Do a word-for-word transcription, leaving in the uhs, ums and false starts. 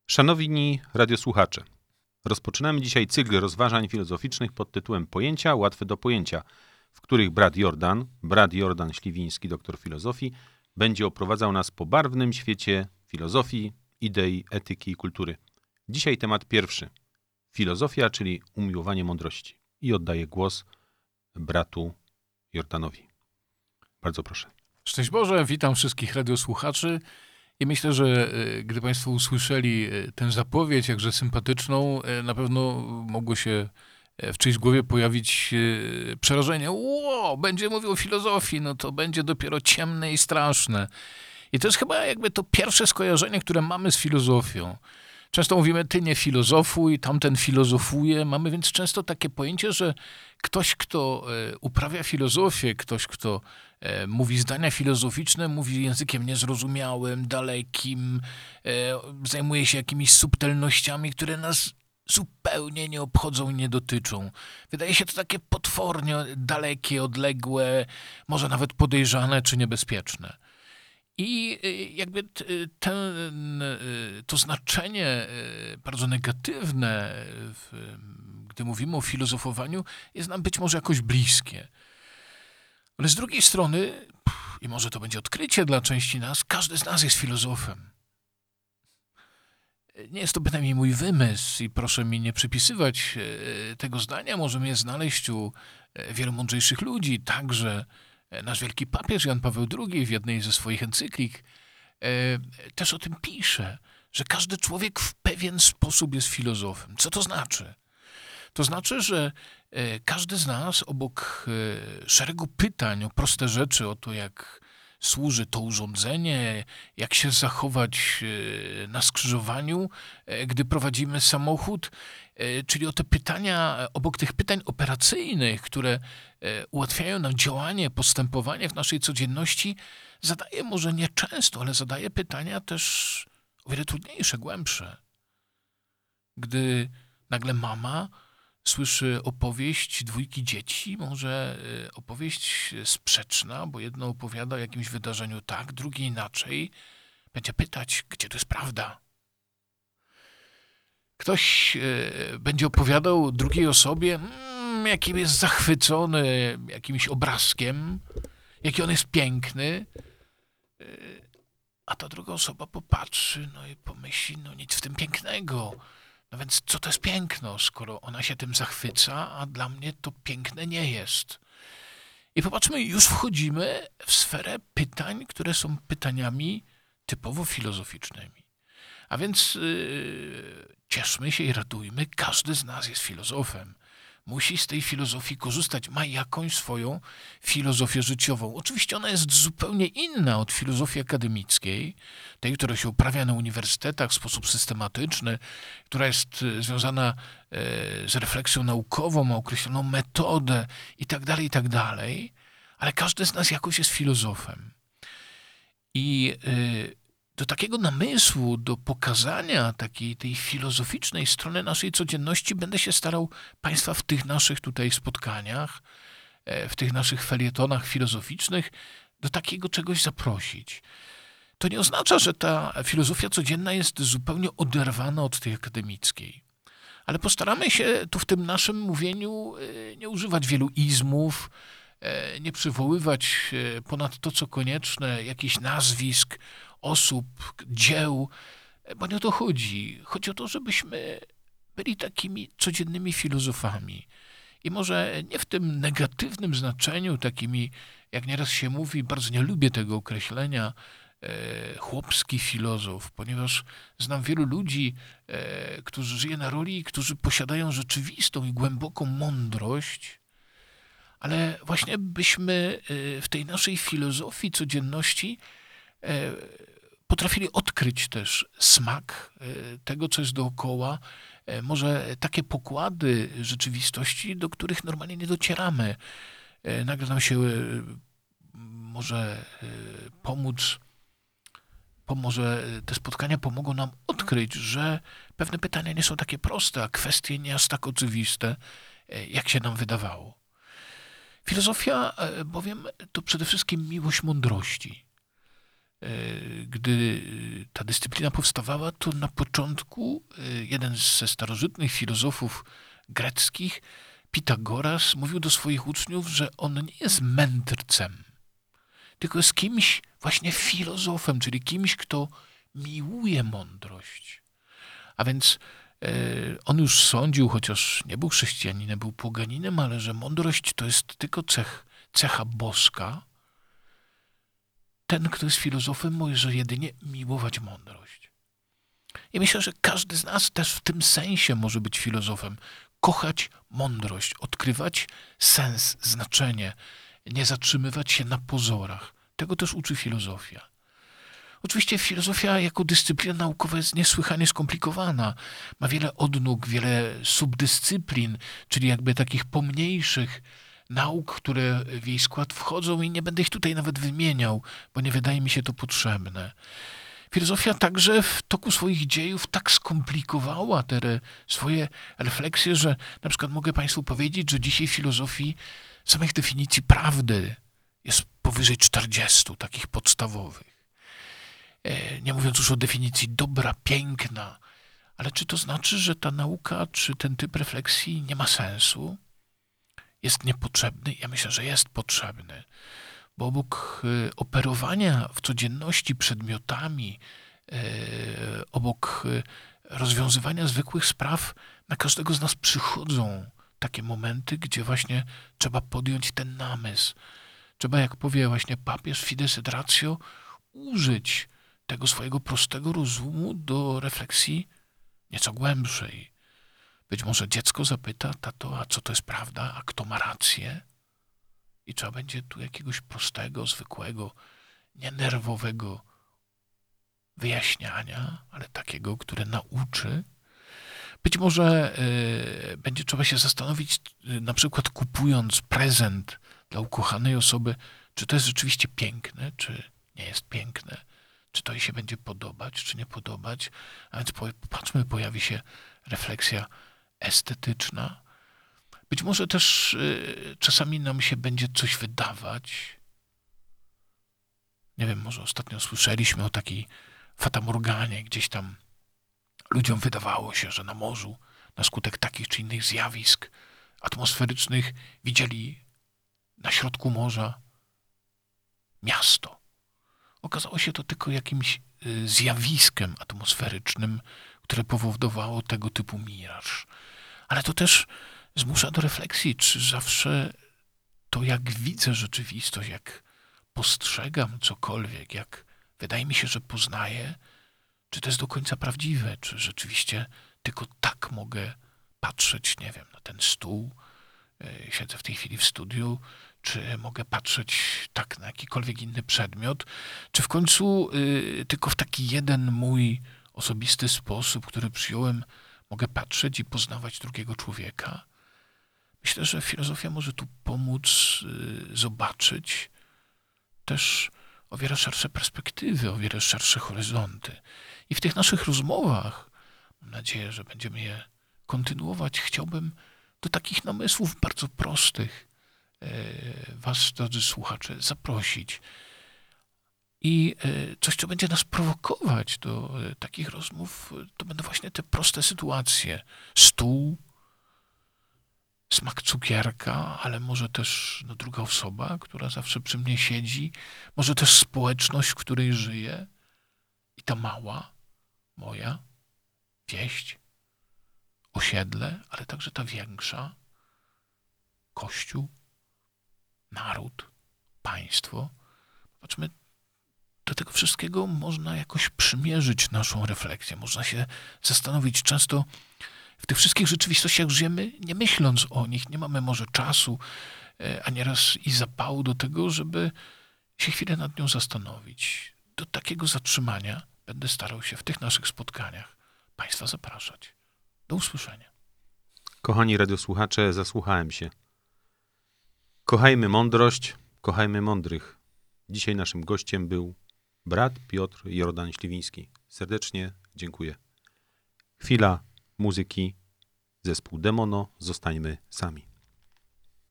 Szanowni radiosłuchacze, rozpoczynamy dzisiaj cykl rozważań filozoficznych pod tytułem Pojęcia łatwe do pojęcia, w których brat Jordan, brat Jordan Śliwiński, doktor filozofii, będzie oprowadzał nas po barwnym świecie filozofii, idei, etyki i kultury. Dzisiaj temat pierwszy. Filozofia, czyli umiłowanie mądrości. I oddaję głos bratu Jordanowi. Bardzo proszę. Szczęść Boże, witam wszystkich radiosłuchaczy i myślę, że gdy Państwo usłyszeli tę zapowiedź, jakże sympatyczną, na pewno mogło się w czyjejś głowie pojawić przerażenie. Ło, będzie mówił o filozofii, no to będzie dopiero ciemne i straszne. I to jest chyba jakby to pierwsze skojarzenie, które mamy z filozofią. Często mówimy, ty nie filozofuj, tamten filozofuje. Mamy więc często takie pojęcie, że ktoś, kto uprawia filozofię, ktoś, kto mówi zdania filozoficzne, mówi językiem niezrozumiałym, dalekim, zajmuje się jakimiś subtelnościami, które nas zupełnie nie obchodzą i nie dotyczą. Wydaje się to takie potwornie dalekie, odległe, może nawet podejrzane czy niebezpieczne. I jakby ten, to znaczenie bardzo negatywne, gdy mówimy o filozofowaniu, jest nam być może jakoś bliskie. Ale z drugiej strony, i może to będzie odkrycie dla części nas, każdy z nas jest filozofem. Nie jest to bynajmniej mój wymysł i proszę mi nie przypisywać tego zdania. Możemy je znaleźć u wielu mądrzejszych ludzi, także nasz wielki papież Jan Paweł drugi w jednej ze swoich encyklik też o tym pisze, że każdy człowiek w pewien sposób jest filozofem. Co to znaczy? To znaczy, że każdy z nas obok szeregu pytań o proste rzeczy, o to jak służy to urządzenie, jak się zachować na skrzyżowaniu, gdy prowadzimy samochód, czyli o te pytania, obok tych pytań operacyjnych, które ułatwiają nam działanie, postępowanie w naszej codzienności, zadaje może nie często, ale zadaje pytania też o wiele trudniejsze, głębsze. Gdy nagle mama słyszy opowieść dwójki dzieci, może opowieść sprzeczna, bo jedno opowiada o jakimś wydarzeniu tak, drugie inaczej, będzie pytać, gdzie to jest prawda. Ktoś będzie opowiadał drugiej osobie, hmm, jakim jest zachwycony jakimś obrazkiem, jaki on jest piękny, a ta druga osoba popatrzy, no i pomyśli, no nic w tym pięknego. No więc co to jest piękno, skoro ona się tym zachwyca, a dla mnie to piękne nie jest. I popatrzmy, już wchodzimy w sferę pytań, które są pytaniami typowo filozoficznymi. A więc yy, cieszmy się i radujmy, każdy z nas jest filozofem. Musi z tej filozofii korzystać, ma jakąś swoją filozofię życiową. Oczywiście ona jest zupełnie inna od filozofii akademickiej, tej, która się uprawia na uniwersytetach w sposób systematyczny, która jest związana z refleksją naukową, ma określoną metodę itd., itd., ale każdy z nas jakoś jest filozofem. I do takiego namysłu, do pokazania takiej tej filozoficznej strony naszej codzienności będę się starał Państwa w tych naszych tutaj spotkaniach, w tych naszych felietonach filozoficznych do takiego czegoś zaprosić. To nie oznacza, że ta filozofia codzienna jest zupełnie oderwana od tej akademickiej. Ale postaramy się tu w tym naszym mówieniu nie używać wielu izmów, nie przywoływać ponad to, co konieczne, jakichś nazwisk, osób, dzieł, bo nie o to chodzi. Chodzi o to, żebyśmy byli takimi codziennymi filozofami. I może nie w tym negatywnym znaczeniu, takimi, jak nieraz się mówi, bardzo nie lubię tego określenia, e, chłopski filozof, ponieważ znam wielu ludzi, e, którzy żyją na roli i którzy posiadają rzeczywistą i głęboką mądrość, ale właśnie byśmy w tej naszej filozofii codzienności potrafili odkryć też smak tego, co jest dookoła, może takie pokłady rzeczywistości, do których normalnie nie docieramy. Nagle nam się może pomóc, może te spotkania pomogą nam odkryć, że pewne pytania nie są takie proste, a kwestie nie aż tak oczywiste, jak się nam wydawało. Filozofia bowiem to przede wszystkim miłość mądrości. Gdy ta dyscyplina powstawała, to na początku jeden ze starożytnych filozofów greckich, Pitagoras, mówił do swoich uczniów, że on nie jest mędrcem, tylko jest kimś właśnie filozofem, czyli kimś, kto miłuje mądrość. A więc e, on już sądził, chociaż nie był chrześcijaninem, był poganinem, ale że mądrość to jest tylko cech, cecha boska. Ten, kto jest filozofem, może jedynie miłować mądrość. I myślę, że każdy z nas też w tym sensie może być filozofem. Kochać mądrość, odkrywać sens, znaczenie, nie zatrzymywać się na pozorach. Tego też uczy filozofia. Oczywiście filozofia jako dyscyplina naukowa jest niesłychanie skomplikowana. Ma wiele odnóg, wiele subdyscyplin, czyli jakby takich pomniejszych nauk, które w jej skład wchodzą i nie będę ich tutaj nawet wymieniał, bo nie wydaje mi się to potrzebne. Filozofia także w toku swoich dziejów tak skomplikowała te re, swoje refleksje, że na przykład mogę Państwu powiedzieć, że dzisiaj w filozofii samych definicji prawdy jest powyżej czterdziestu takich podstawowych. Nie mówiąc już o definicji dobra, piękna, ale czy to znaczy, że ta nauka, czy ten typ refleksji nie ma sensu? Jest niepotrzebny? Ja myślę, że jest potrzebny, bo obok operowania w codzienności przedmiotami, obok rozwiązywania zwykłych spraw, na każdego z nas przychodzą takie momenty, gdzie właśnie trzeba podjąć ten namysł. Trzeba, jak powie właśnie papież Fides et Ratio, użyć tego swojego prostego rozumu do refleksji nieco głębszej. Być może dziecko zapyta, tato, a co to jest prawda, a kto ma rację? I trzeba będzie tu jakiegoś prostego, zwykłego, nienerwowego wyjaśniania, ale takiego, które nauczy. Być może y, będzie trzeba się zastanowić, y, na przykład kupując prezent dla ukochanej osoby, czy to jest rzeczywiście piękne, czy nie jest piękne, czy to jej się będzie podobać, czy nie podobać. A więc popatrzmy, pojawi się refleksja estetyczna. Być może też y, czasami nam się będzie coś wydawać. Nie wiem, może ostatnio słyszeliśmy o takiej fatamorganie, gdzieś tam ludziom wydawało się, że na morzu na skutek takich czy innych zjawisk atmosferycznych widzieli na środku morza miasto. Okazało się to tylko jakimś y, zjawiskiem atmosferycznym, które powodowało tego typu miraż. Ale to też zmusza do refleksji, czy zawsze to, jak widzę rzeczywistość, jak postrzegam cokolwiek, jak wydaje mi się, że poznaję, czy to jest do końca prawdziwe, czy rzeczywiście tylko tak mogę patrzeć, nie wiem, na ten stół, yy, siedzę w tej chwili w studiu, czy mogę patrzeć tak na jakikolwiek inny przedmiot, czy w końcu yy, tylko w taki jeden mój osobisty sposób, który przyjąłem, mogę patrzeć i poznawać drugiego człowieka. Myślę, że filozofia może tu pomóc yy, zobaczyć też o wiele szersze perspektywy, o wiele szersze horyzonty. I w tych naszych rozmowach, mam nadzieję, że będziemy je kontynuować, chciałbym do takich namysłów bardzo prostych yy, was, drodzy słuchacze, zaprosić. I yy, coś, co będzie nas prowokować do yy, takich rozmów, to będą właśnie te proste sytuacje. Stół, smak cukierka, ale może też no, druga osoba, która zawsze przy mnie siedzi, może też społeczność, w której żyję i ta mała, moja, wieść, osiedle, ale także ta większa, Kościół, naród, państwo. Patrzmy, do tego wszystkiego można jakoś przymierzyć naszą refleksję, można się zastanowić często. W tych wszystkich rzeczywistościach żyjemy, nie myśląc o nich, nie mamy może czasu, a nieraz i zapału do tego, żeby się chwilę nad nią zastanowić. Do takiego zatrzymania będę starał się w tych naszych spotkaniach Państwa zapraszać. Do usłyszenia. Kochani radiosłuchacze, zasłuchałem się. Kochajmy mądrość, kochajmy mądrych. Dzisiaj naszym gościem był brat Piotr Jordan Śliwiński. Serdecznie dziękuję. Chwila muzyki, zespół Demono, zostańmy sami.